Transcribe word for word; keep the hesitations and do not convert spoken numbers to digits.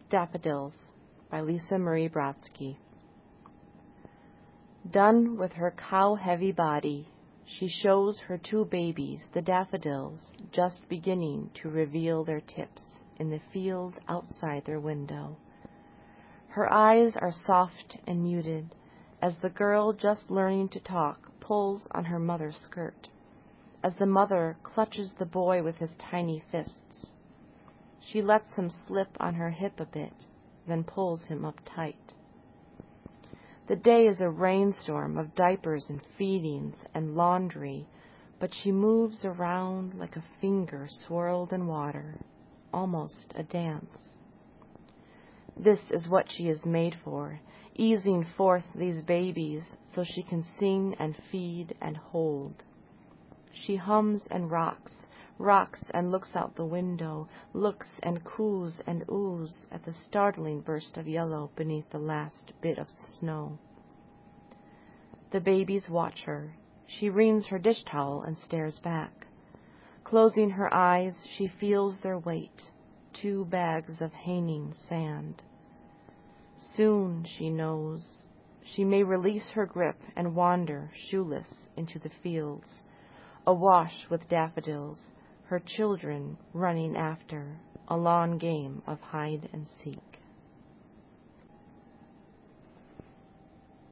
Daffodils by Lisa Marie Brodsky. Done with her cow-heavy body, she shows her two babies, the daffodils, just beginning to reveal their tips in the field outside their window. Her eyes are soft and muted as the girl just learning to talk pulls on her mother's skirt, as the mother clutches the boy with his tiny fists. She lets him slip on her hip a bit, then pulls him up tight. The day is a rainstorm of diapers and feedings and laundry, but she moves around like a finger swirled in water, almost a dance. This is what she is made for, easing forth these babies so she can sing and feed and hold. She hums and rocks, rocks and looks out the window, looks and coos and oos at the startling burst of yellow beneath the last bit of snow. The babies watch her. She wrings her dish towel and stares back. Closing her eyes, she feels their weight, two bags of hanging sand. Soon, she knows, she may release her grip and wander, shoeless, into the fields, awash with daffodils, her children running after, a long game of hide and seek.